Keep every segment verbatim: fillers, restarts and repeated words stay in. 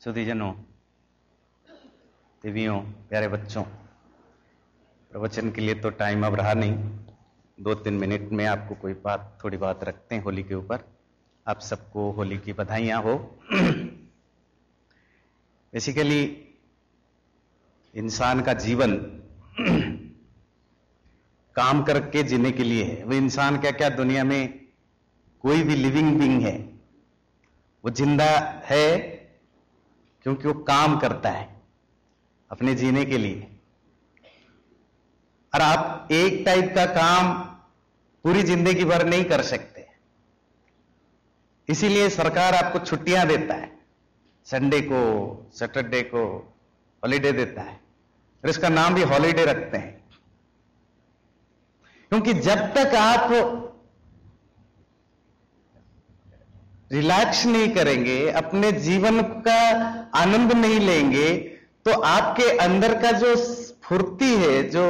सुधीजनों, देवियों, प्यारे बच्चों, प्रवचन के लिए तो टाइम अब रहा नहीं। दो तीन मिनट में आपको कोई बात थोड़ी बात रखते हैं होली के ऊपर। आप सबको होली की बधाइयां हो। बेसिकली इंसान का जीवन काम करके जीने के लिए है। वो इंसान क्या क्या दुनिया में कोई भी लिविंग बीइंग है वो जिंदा है क्योंकि वो काम करता है अपने जीने के लिए। और आप एक टाइप का काम पूरी जिंदगी भर नहीं कर सकते, इसीलिए सरकार आपको छुट्टियां देता है। संडे को, सैटरडे को हॉलीडे देता है और इसका नाम भी हॉलीडे रखते हैं, क्योंकि जब तक आप रिलैक्स नहीं करेंगे, अपने जीवन का आनंद नहीं लेंगे, तो आपके अंदर का जो स्फूर्ति है, जो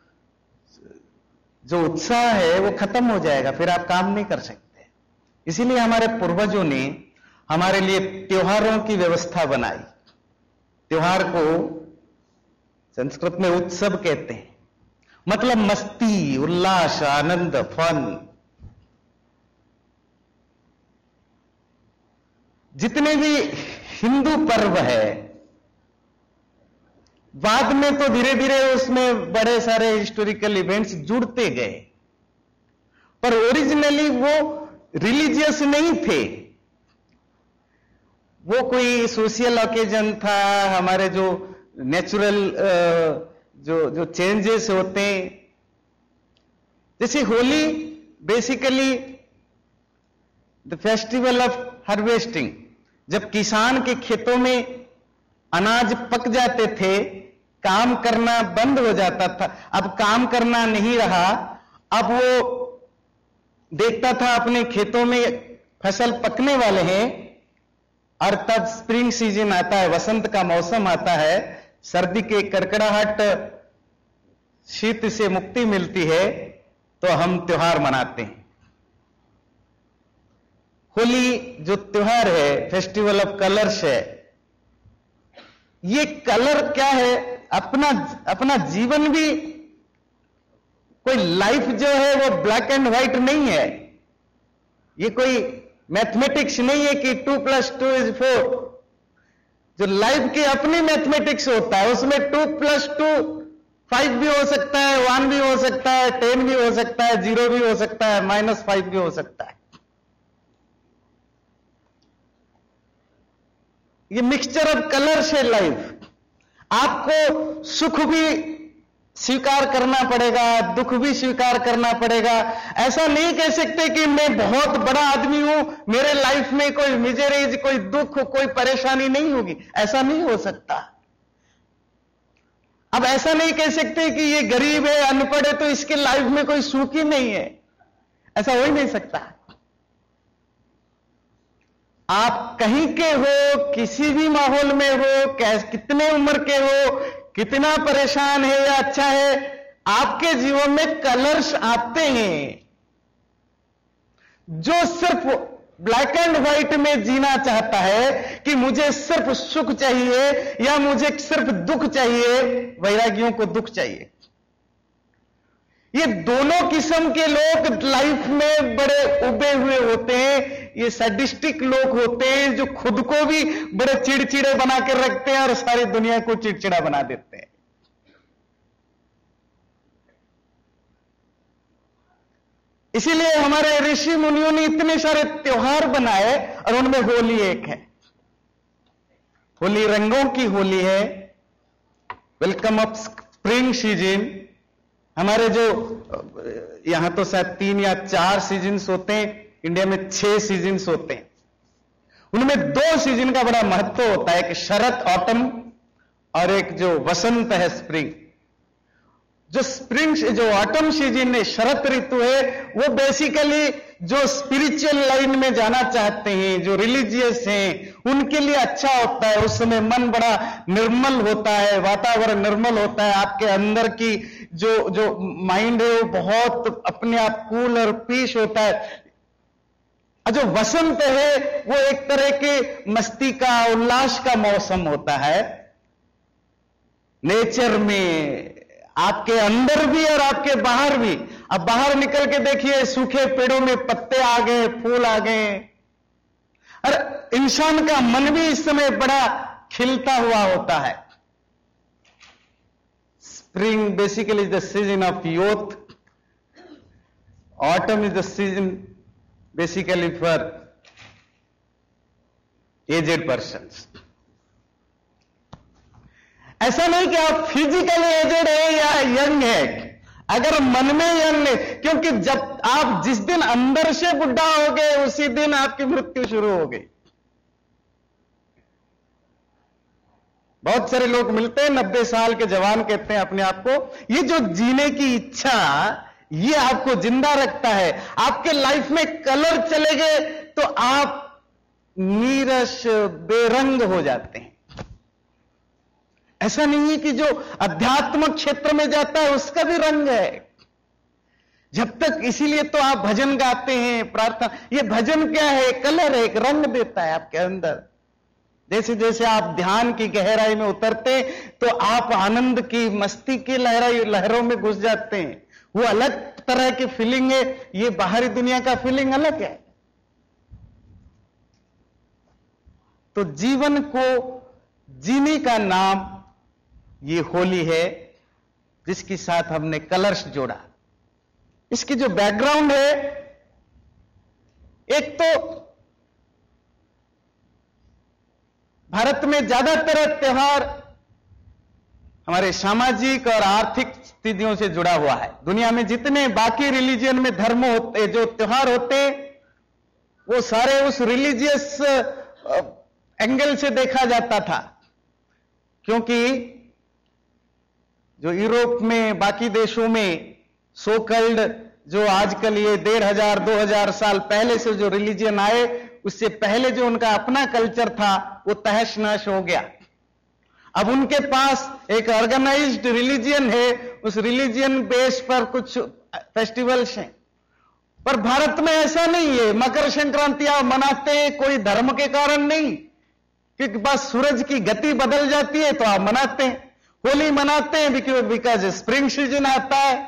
जो उत्साह है वो खत्म हो जाएगा, फिर आप काम नहीं कर सकते। इसीलिए हमारे पूर्वजों ने हमारे लिए त्योहारों की व्यवस्था बनाई। त्योहार को संस्कृत में उत्सव कहते हैं, मतलब मस्ती, उल्लास, आनंद, फन। जितने भी हिंदू पर्व है, बाद में तो धीरे धीरे उसमें बड़े सारे हिस्टोरिकल इवेंट्स जुड़ते गए, पर ओरिजिनली वो रिलीजियस नहीं थे। वो कोई सोशल ओकेजन था, हमारे जो नेचुरल जो जो चेंजेस होते हैं। जैसे Holi basically the festival of harvesting. जब किसान के खेतों में अनाज पक जाते थे, काम करना बंद हो जाता था। अब काम करना नहीं रहा, अब वो देखता था अपने खेतों में फसल पकने वाले हैं, और तब स्प्रिंग सीजन आता है, वसंत का मौसम आता है, सर्दी के कड़कड़ाहट, शीत से मुक्ति मिलती है, तो हम त्योहार मनाते हैं। होली जो त्योहार है, फेस्टिवल ऑफ कलर्स है। ये कलर क्या है, अपना अपना जीवन भी, कोई लाइफ जो है वो ब्लैक एंड व्हाइट नहीं है। ये कोई मैथमेटिक्स नहीं है कि two plus two is four. जो लाइफ की अपनी मैथमेटिक्स होता है, उसमें टू प्लस टू फाइव भी हो सकता है, वन भी हो सकता है, टेन भी हो सकता है, जीरो भी हो सकता है, माइनस फाइव भी हो सकता है। ये मिक्सचर ऑफ कलर्स है लाइफ। आपको सुख भी स्वीकार करना पड़ेगा, दुख भी स्वीकार करना पड़ेगा। ऐसा नहीं कह सकते कि मैं बहुत बड़ा आदमी हूं, मेरे लाइफ में कोई मिजरीज, कोई दुख, कोई परेशानी नहीं होगी। ऐसा नहीं हो सकता। अब ऐसा नहीं कह सकते कि ये गरीब है, अनपढ़ है, तो इसके लाइफ में कोई सुख ही नहीं है। ऐसा हो ही नहीं सकता। आप कहीं के हो, किसी भी माहौल में हो, कितने उम्र के हो, कितना परेशान है या अच्छा है, आपके जीवन में कलर्स आते हैं। जो सिर्फ ब्लैक एंड व्हाइट में जीना चाहता है कि मुझे सिर्फ सुख चाहिए या मुझे सिर्फ दुख चाहिए, वैरागियों को दुख चाहिए। ये दोनों किस्म के लोग लाइफ में बड़े उबे हुए होते हैं। ये सैडिस्टिक लोग होते हैं जो खुद को भी बड़े चिड़चिड़े बना कर रखते हैं और सारी दुनिया को चिड़चिड़ा बना देते हैं। इसीलिए हमारे ऋषि मुनियों ने इतने सारे त्योहार बनाए और उनमें होली एक है। होली रंगों की होली है, वेलकम ऑफ स्प्रिंग सीजन। हमारे जो यहां तो शायद तीन या चार सीजन्स होते हैं, इंडिया में छह सीजन्स होते हैं। उनमें दो सीजन का बड़ा महत्व होता है, एक शरद ऑटम और एक जो वसंत है स्प्रिंग। जो स्प्रिंग, जो ऑटम सीजन है, शरद ऋतु है, वो बेसिकली जो स्पिरिचुअल लाइन में जाना चाहते हैं, जो रिलीजियस हैं, उनके लिए अच्छा होता है। उस समय मन बड़ा निर्मल होता है, वातावरण निर्मल होता है, आपके अंदर की जो जो माइंड है वो बहुत अपने आप कूल और पीस होता है। और जो वसंत है वो एक तरह के मस्ती का, उल्लास का मौसम होता है। नेचर में आपके अंदर भी और आपके बाहर भी। अब बाहर निकल के देखिए, सूखे पेड़ों में पत्ते आ गए, फूल आ गए, और इंसान का मन भी इस समय बड़ा खिलता हुआ होता है। Spring basically is the season of youth, autumn is the season basically for aged persons. ऐसा नहीं कि आप फिजिकली एजेड है या यंग है, अगर मन में यंग है, क्योंकि जब आप जिस दिन अंदर से बुढ़ा हो गए उसी दिन आपकी मृत्यु शुरू हो गई। बहुत सारे लोग मिलते हैं, नब्बे साल के जवान कहते हैं अपने आप को, ये जो जीने की इच्छा ये आपको जिंदा रखता है। आपके लाइफ में कलर चले गए तो आप नीरस बेरंग हो जाते हैं। ऐसा नहीं है कि जो अध्यात्म क्षेत्र में जाता है उसका भी रंग है जब तक। इसीलिए तो आप भजन गाते हैं, प्रार्थना, ये भजन क्या है? कलर है, एक रंग देता है आपके अंदर। जैसे जैसे आप ध्यान की गहराई में उतरते तो आप आनंद की, मस्ती की लहराई लहरों में घुस जाते हैं। वो अलग तरह की फीलिंग है, ये बाहरी दुनिया का फीलिंग अलग है। तो जीवन को जीने का नाम ये होली है, जिसके साथ हमने कलर्स जोड़ा। इसकी जो बैकग्राउंड है, एक तो भारत में ज्यादातर त्योहार हमारे सामाजिक और आर्थिक स्थितियों से जुड़ा हुआ है। दुनिया में जितने बाकी रिलीजियन में धर्म होते, जो त्योहार होते, वो सारे उस रिलीजियस एंगल से देखा जाता था। क्योंकि जो यूरोप में, बाकी देशों में सो कल्ड, जो आजकल ये डेढ़ हजार दो हजार साल पहले से जो रिलीजियन आए, उससे पहले जो उनका अपना कल्चर था वो तहस नहस हो गया। अब उनके पास एक ऑर्गेनाइज्ड रिलीजियन है, उस रिलीजियन बेस पर कुछ फेस्टिवल्स हैं। पर भारत में ऐसा नहीं है। मकर संक्रांति आप मनाते हैं कोई धर्म के कारण नहीं, क्योंकि बस सूरज की गति बदल जाती है तो आप मनाते हैं। होली मनाते हैं बिकॉज स्प्रिंग सीजन आता है।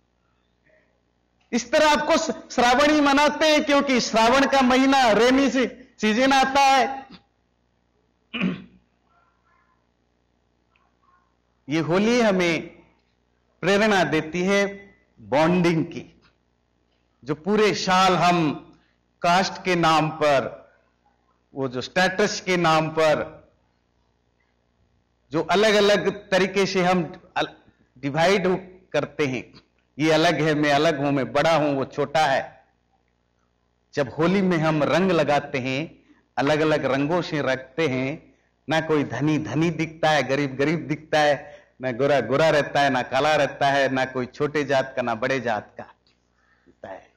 इस तरह आपको श्रावणी मनाते हैं क्योंकि श्रावण का महीना रेनी सीजन आता है। ये होली हमें प्रेरणा देती है बॉन्डिंग की। जो पूरे साल हम कास्ट के नाम पर, वो जो स्टेटस के नाम पर, जो अलग अलग तरीके से हम डिवाइड करते हैं, ये अलग है, मैं अलग हूं, मैं बड़ा हूं, वो छोटा है। जब होली में हम रंग लगाते हैं, अलग अलग रंगों से रखते हैं, ना कोई धनी धनी दिखता है, गरीब गरीब दिखता है, ना गोरा गोरा रहता है, ना काला रहता है, ना कोई छोटे जात का ना बड़े जात का होता है।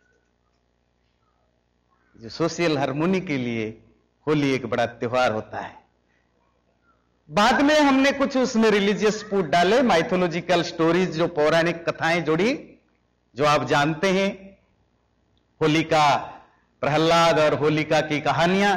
जो सोशल हार्मोनी के लिए होली एक बड़ा त्योहार होता है। बाद में हमने कुछ उसमें रिलीजियस फूड डाले, माइथोलॉजिकल स्टोरीज, जो पौराणिक कथाएं जोड़ी, जो आप जानते हैं। होलिका, प्रहलाद और होलिका की कहानियां।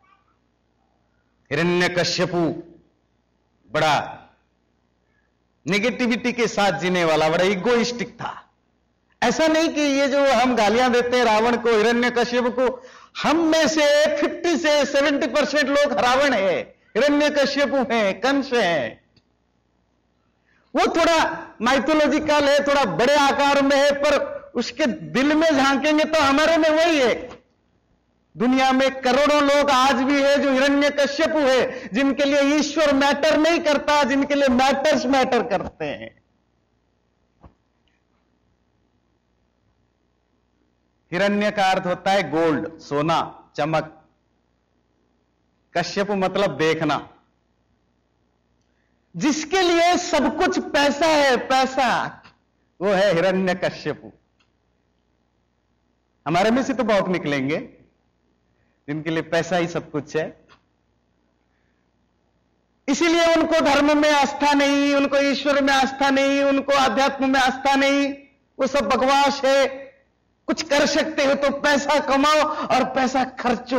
हिरण्यकश्यपु बड़ा नेगेटिविटी के साथ जीने वाला, बड़ा इगोइस्टिक था। ऐसा नहीं कि ये जो हम गालियां देते हैं रावण को, हिरण्यकश्यप को, हम में से फिफ्टी से सेवेंटी परसेंट लोग रावण है, हिरण्यकश्यपु हैं, कंस हैं। वो थोड़ा माइथोलॉजिकल है, थोड़ा बड़े आकार में है, पर उसके दिल में झांकेंगे तो हमारे में वही है। दुनिया में करोड़ों लोग आज भी है जो हिरण्यकश्यपु है, जिनके लिए ईश्वर मैटर नहीं करता, जिनके लिए मैटर्स मैटर करते हैं। हिरण्य का अर्थ होता है गोल्ड, सोना, चमक। कश्यप मतलब देखना। जिसके लिए सब कुछ पैसा है, पैसा, वो है हिरण्यकश्यपु। हमारे में से तो बहुत निकलेंगे जिनके लिए पैसा ही सब कुछ है। इसीलिए उनको धर्म में आस्था नहीं, उनको ईश्वर में आस्था नहीं, उनको आध्यात्म में आस्था नहीं, वो सब बकवास है। कुछ कर सकते हो तो पैसा कमाओ और पैसा खर्चो।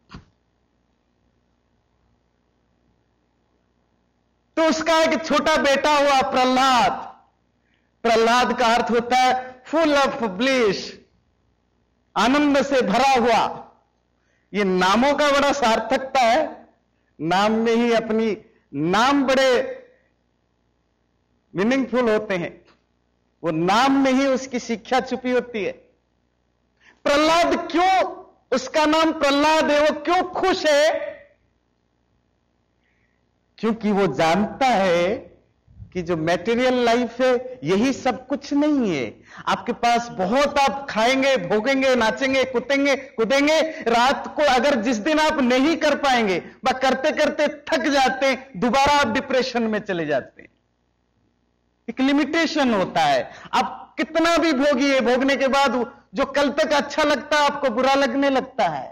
तो उसका एक छोटा बेटा हुआ प्रहलाद। प्रहलाद का अर्थ होता है फुल ऑफ ब्लिस, आनंद से भरा हुआ। ये नामों का बड़ा सार्थकता है, नाम में ही अपनी, नाम बड़े मीनिंगफुल होते हैं, वो नाम में ही उसकी शिक्षा छुपी होती है। प्रहलाद क्यों उसका नाम प्रहलाद है, वो क्यों खुश है? क्योंकि वो जानता है कि जो मैटेरियल लाइफ है यही सब कुछ नहीं है। आपके पास बहुत, आप खाएंगे, भोगेंगे, नाचेंगे, कूदेंगे कूदेंगे रात को अगर जिस दिन आप नहीं कर पाएंगे, वह करते करते थक जाते हैं, दोबारा आप डिप्रेशन में चले जाते हैं। एक लिमिटेशन होता है। आप कितना भी भोगिए, भोगने के बाद जो कल तक अच्छा लगता है आपको बुरा लगने लगता है।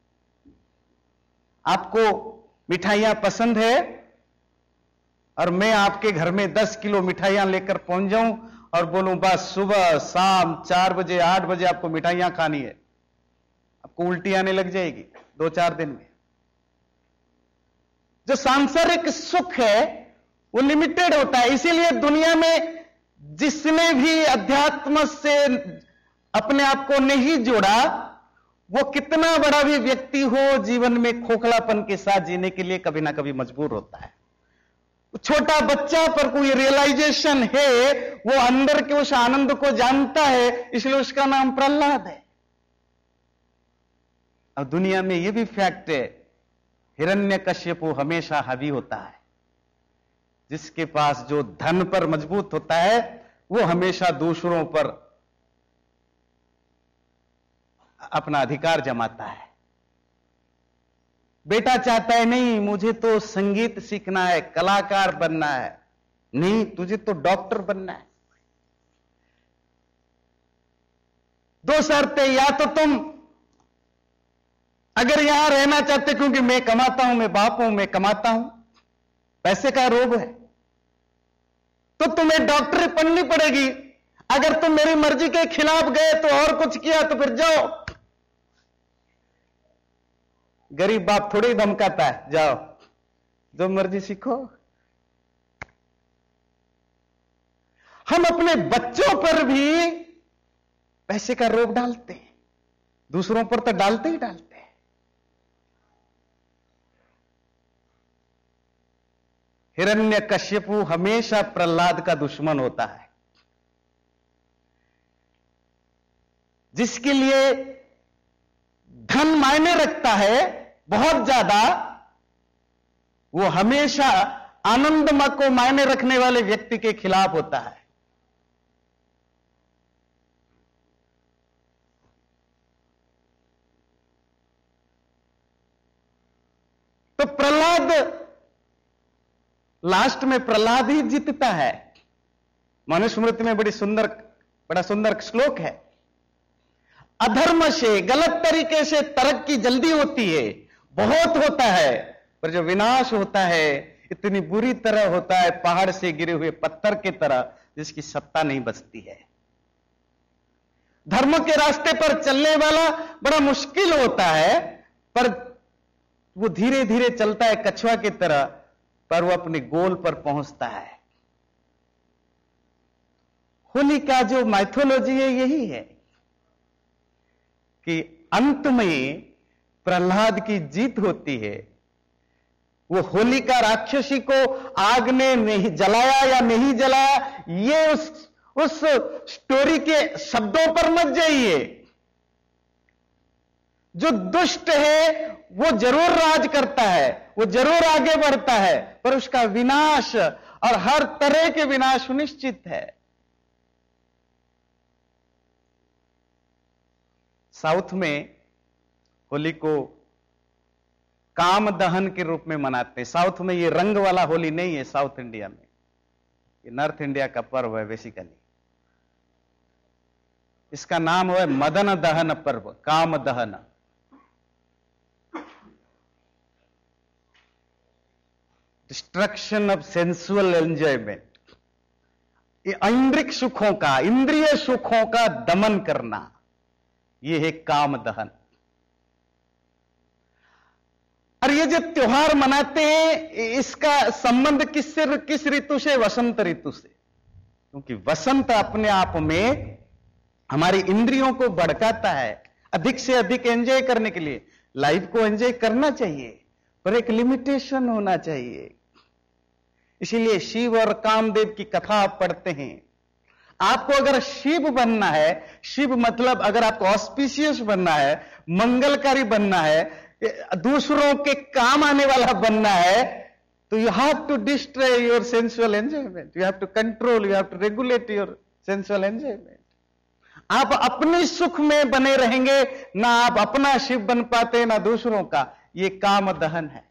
आपको मिठाइयां पसंद है और मैं आपके घर में दस किलो मिठाइयां लेकर पहुंच जाऊं और बोलूं बस सुबह शाम चार बजे आठ बजे आपको मिठाइयां खानी है, आपको उल्टी आने लग जाएगी दो चार दिन में। जो सांसारिक सुख है वो लिमिटेड होता है। इसीलिए दुनिया में जिसने भी अध्यात्म से अपने आप को नहीं जोड़ा, वो कितना बड़ा भी व्यक्ति हो, जीवन में खोखलापन के साथ जीने के लिए कभी ना कभी मजबूर होता है। छोटा बच्चा पर कोई रियलाइजेशन है, वो अंदर के उस आनंद को जानता है, इसलिए उसका नाम प्रहलाद है। अब दुनिया में यह भी फैक्ट है, हिरण्यकश्यपु हमेशा हावी होता है। जिसके पास जो धन पर मजबूत होता है वो हमेशा दूसरों पर अपना अधिकार जमाता है। बेटा चाहता है नहीं मुझे तो संगीत सीखना है, कलाकार बनना है, नहीं तुझे तो डॉक्टर बनना है। दो शर्तें, या तो तुम अगर यहां रहना चाहते, क्योंकि मैं कमाता हूं, मैं बाप हूं, मैं कमाता हूं, पैसे का रोग है, तो तुम्हें डॉक्टरी पढ़नी पड़ेगी। अगर तुम मेरी मर्जी के खिलाफ गए तो और कुछ किया तो फिर जाओ, गरीब बाप थोड़ी धमकाता है, जाओ जो मर्जी सीखो। हम अपने बच्चों पर भी पैसे का रोग डालते हैं, दूसरों पर तो डालते ही डालते हैं। हिरण्यकश्यपु हमेशा प्रहलाद का दुश्मन होता है। जिसके लिए धन मायने रखता है बहुत ज्यादा, वो हमेशा आनंदमय को मायने रखने वाले व्यक्ति के खिलाफ होता है। तो प्रहलाद, लास्ट में प्रहलाद ही जीतता है। मनुस्मृति में बड़ी सुंदर, बड़ा सुंदर श्लोक है, अधर्म से, गलत तरीके से तरक्की जल्दी होती है, बहुत होता है, पर जो विनाश होता है इतनी बुरी तरह होता है, पहाड़ से गिरे हुए पत्थर की तरह, जिसकी सत्ता नहीं बचती है। धर्म के रास्ते पर चलने वाला बड़ा मुश्किल होता है, पर वो धीरे धीरे चलता है कछुआ की तरह, पर वो अपने गोल पर पहुंचता है। होली का जो माइथोलॉजी है यही है कि अंत में प्रहलाद की जीत होती है। वो होलिका राक्षसी को आग ने नहीं जलाया या नहीं जलाया, ये उस उस स्टोरी के शब्दों पर मत जाइए। जो दुष्ट है वो जरूर राज करता है, वो जरूर आगे बढ़ता है, पर उसका विनाश और हर तरह के विनाश सुनिश्चित है। साउथ में होली को काम दहन के रूप में मनाते हैं। साउथ में ये रंग वाला होली नहीं है, साउथ इंडिया में ये नॉर्थ इंडिया का पर्व है बेसिकली। इसका नाम है मदन दहन पर्व, काम दहन। डिस्ट्रक्शन ऑफ सेंसुअल एंजॉयमेंट, ये ऐन्द्रिक सुखों का, इंद्रिय सुखों का दमन करना। ये है काम दहन। और ये जो त्योहार मनाते हैं इसका संबंध किससे, किस ऋतु से? वसंत ऋतु से। क्योंकि वसंत अपने आप में हमारी इंद्रियों को भड़काता है अधिक से अधिक एंजॉय करने के लिए। लाइफ को एंजॉय करना चाहिए पर एक लिमिटेशन होना चाहिए। इसीलिए शिव और कामदेव की कथा आप पढ़ते हैं। आपको अगर शिव बनना है, शिव मतलब अगर आपको ऑस्पिशियस बनना है, मंगलकारी बनना है, दूसरों के काम आने वाला बनना है, तो you have to destroy your sensual enjoyment, you have to control, you have to regulate your sensual enjoyment. आप अपने सुख में बने रहेंगे, ना आप अपना शिव बन पाते ना दूसरों का। ये काम दहन है।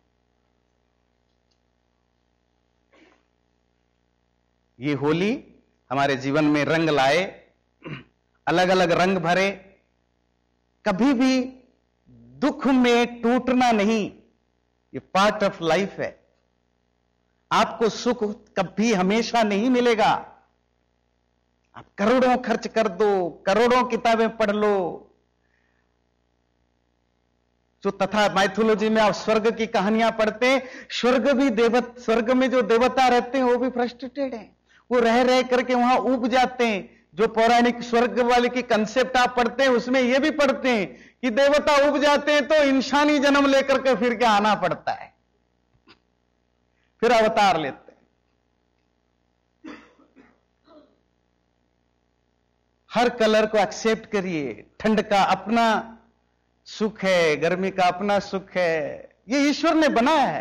ये होली हमारे जीवन में रंग लाए, अलग अलग रंग भरे। कभी भी दुख में टूटना नहीं, ये पार्ट ऑफ लाइफ है। आपको सुख कभी हमेशा नहीं मिलेगा। आप करोड़ों खर्च कर दो, करोड़ों किताबें पढ़ लो, जो तथा माइथोलॉजी में आप स्वर्ग की कहानियां पढ़ते हैं, स्वर्ग भी देवत स्वर्ग में जो देवता रहते हैं वो भी फ्रस्ट्रेटेड हैं। वो रह रह करके वहां ऊब जाते हैं। जो पौराणिक स्वर्ग वाले की कंसेप्ट आप पढ़ते हैं उसमें ये भी पढ़ते हैं कि देवता ऊब जाते हैं तो इंसानी जन्म लेकर के फिर क्या आना पड़ता है, फिर अवतार लेते हैं। हर कलर को एक्सेप्ट करिए। ठंड का अपना सुख है, गर्मी का अपना सुख है, ये ईश्वर ने बनाया है।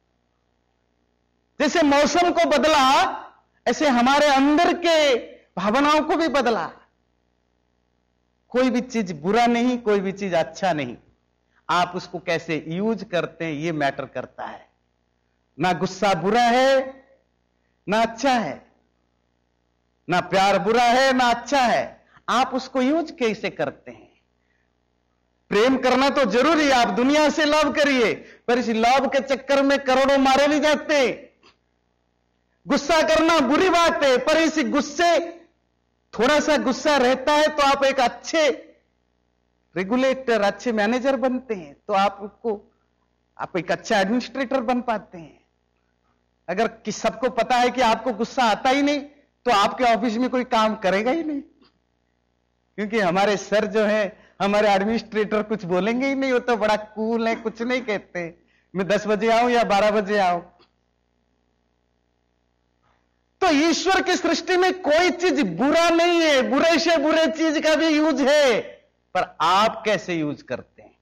जैसे मौसम को बदला ऐसे हमारे अंदर के भावनाओं को भी बदला। कोई भी चीज बुरा नहीं, कोई भी चीज अच्छा नहीं। आप उसको कैसे यूज करते हैं ये मैटर करता है। ना गुस्सा बुरा है ना अच्छा है, ना प्यार बुरा है ना अच्छा है। आप उसको यूज कैसे करते हैं। प्रेम करना तो जरूरी है, आप दुनिया से लव करिए, पर इस लव के चक्कर में करोड़ों मारे भी जाते हैं। गुस्सा करना बुरी बात है, पर इस गुस्से थोड़ा सा गुस्सा रहता है तो आप एक अच्छे रेगुलेटर, अच्छे मैनेजर बनते हैं, तो आपको आप एक अच्छा एडमिनिस्ट्रेटर बन पाते हैं। अगर कि सबको पता है कि आपको गुस्सा आता ही नहीं तो आपके ऑफिस में कोई काम करेगा ही नहीं। क्योंकि हमारे सर जो है, हमारे एडमिनिस्ट्रेटर कुछ बोलेंगे ही नहीं, वो तो बड़ा कूल है, कुछ नहीं कहते। मैं दस बजे आऊं या बारह बजे आऊं। तो ईश्वर की सृष्टि में कोई चीज बुरा नहीं है, बुरे से बुरे चीज का भी यूज है, पर आप कैसे यूज करते हैं।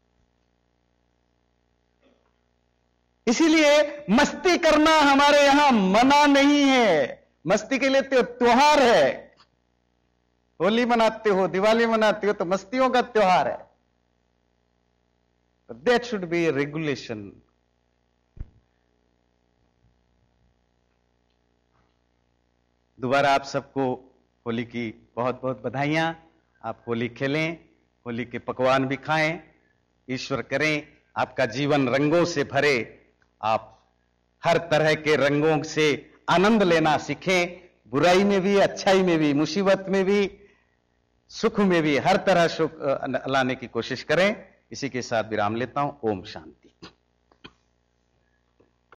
इसीलिए मस्ती करना हमारे यहां मना नहीं है। मस्ती के लिए तो त्योहार है। होली मनाते हो, दिवाली मनाते हो तो मस्तियों का त्योहार है। That should be a regulation. दोबारा आप सबको होली की बहुत बहुत बधाइयां। आप होली खेलें, होली के पकवान भी खाएं। ईश्वर करें आपका जीवन रंगों से भरे, आप हर तरह के रंगों से आनंद लेना सीखें। बुराई में भी, अच्छाई में भी, मुसीबत में भी, सुख में भी, हर तरह सुख लाने की कोशिश करें। इसी के साथ विराम लेता हूं। ओम शांति।